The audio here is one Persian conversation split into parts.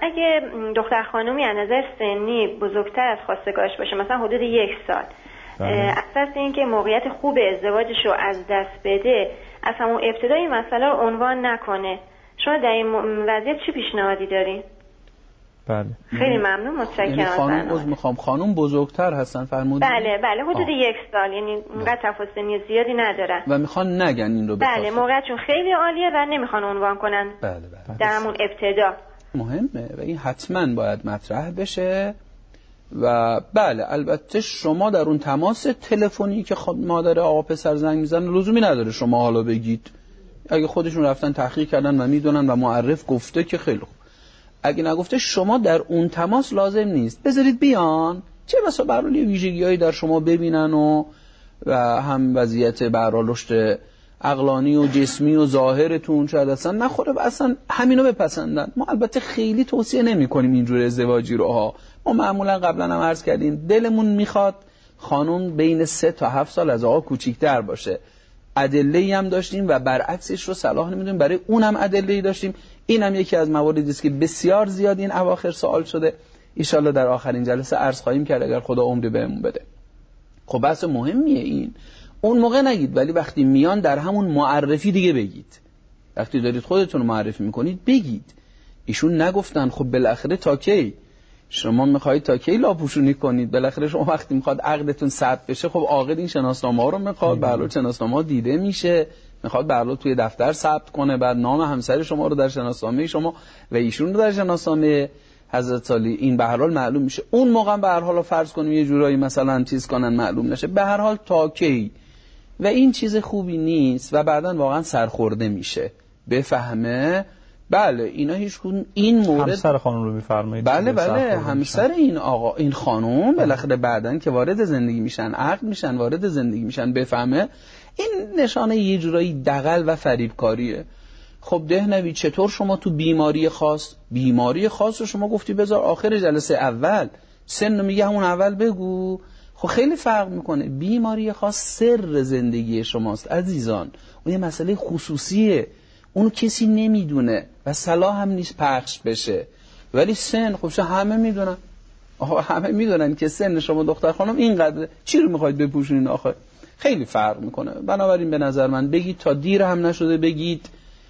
اگه دختر خانومی از نظر سنی بزرگتر از خواستگارش باشه، مثلا حدود 1 سال، اساس این که موقعیت خوب ازدواجش رو از دست بده، از همون ابتدا این مسئله رو عنوان نکنه. شما در این وضعیت چی پیشنهادی دارین؟ بله خیلی ممنون، متشکرم. خانم بزرگتر هستن فرمودید؟ بله حدود 1 سال، یعنی اینقدر تفاصیل زیادی ندارن و میخوان نگن این رو. بله موقعیتشون خیلی عالیه و نمیخوان عنوان کنن. بله. در همون ابتدا مهمه و این حتما باید مطرح بشه. و بله البته شما در اون تماس تلفنی که مادر آقا پسر زنگ میزنه لزومی نداره شما حالا بگید. اگه خودشون رفتن تحقیق کردن و میدونن و معرف گفته که خیلی خوب. اگه نگفته شما در اون تماس لازم نیست، بذارید بیان، چه بسا به هر حال ویژگی‌هایی در شما ببینن و هم وضعیت به هر حال رشد عقلانی و جسمی و ظاهرتون شاید اصلا نخوره و اصلا همینو بپسندن. ما البته خیلی توصیه نمی‌کنیم اینجور ازدواجی رو ها. ما معمولا قبلا هم عرض کردیم دلمون میخواد خانم بین 3 تا 7 سال از آقا کوچیک‌تر باشه. ادله‌ای هم داشتیم و برعکسش رو صلاح نمی‌دونیم، برای اونم ادله‌ای داشتیم. اینم یکی از مواردی است که بسیار زیاد این اواخر سوال شده. ان در آخرین جلسه عرض خواهیم کرد اگر خدا عمری بهمون بده. خب بحث مهمیه این. اون موقع نگید، ولی وقتی میان در همون معرفی دیگه بگید. وقتی دارید خودتون معرفی میکنید بگید. ایشون نگفتن خب بالاخره تا کی شما میخواید تا کی لاپوشونی کنید؟ بالاخره شما وقتی میخواد عقدتون ثبت بشه خب عاقد این شناسنامه ها رو میخواد، به علاوه شناسنامه ها دیده میشه، میخواد به علاوه توی دفتر ثبت کنه، بعد نام همسر شما رو در شناسنامه شما و ایشون رو در شناسنامه حضرت علی این به هر حال معلوم میشه. اون موقع به هر حال فرض کنیم یه جورایی مثلا چیز کنن معلوم نشه، به هر حال تا کی و این چیز خوبی نیست و بعداً واقعا سرخورده میشه بفهمه. بله اینا هیچ کدوم این مورد همسر خانم رو میفرمایید. بله همسر این آقا این خانم بالاخره بعداً که وارد زندگی میشن، عقد میشن، وارد زندگی میشن، بفهمه این نشانه یه جورایی دغل و فریبکاریه. خب دهنوی چطور شما تو بیماری خاص رو شما گفتی بذار آخر جلسه اول، سن رو میگه همون اول بگو. خب خیلی فرق میکنه. بیماری خاص سر زندگی شماست عزیزان، اون یه مسئله خصوصیه، اونو کسی نمیدونه و صلاح هم نیست پخش بشه. ولی سن خب همه میدونن، همه میدونن که سن شما دختر خانم اینقدر، چی رو میخواید بپوشونین آخه؟ خیلی فرق میکنه. بنابراین به نظر من بگید تا دیر هم نشده بگید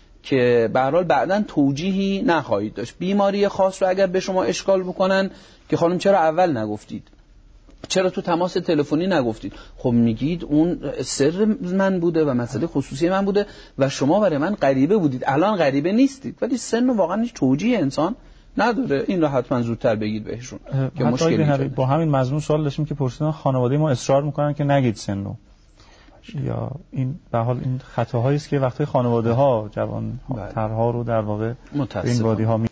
که به هر حال بعداً توجیهی نخواهید داشت. بیماری خاص رو اگر به شما اشکال بکنن که خانم چرا اول نگفتید، چرا تو تماس تلفنی نگفتید، خب میگید اون سر من بوده و مسئله خصوصی من بوده و شما برای من غریبه بودید، الان غریبه نیستید. ولی سن واقعا هیچ توجیه انسان نداره. این رو حتما زودتر بگید بهشون که مشکلی نیست. با همین مضمون سوال داشتیم که پرسیدن خانواده ما اصرار میکنن که نگید سنو، یا این به حال این خطاهایی است که وقتی خانواده ها جوان ترها رو در واقع این وادی ها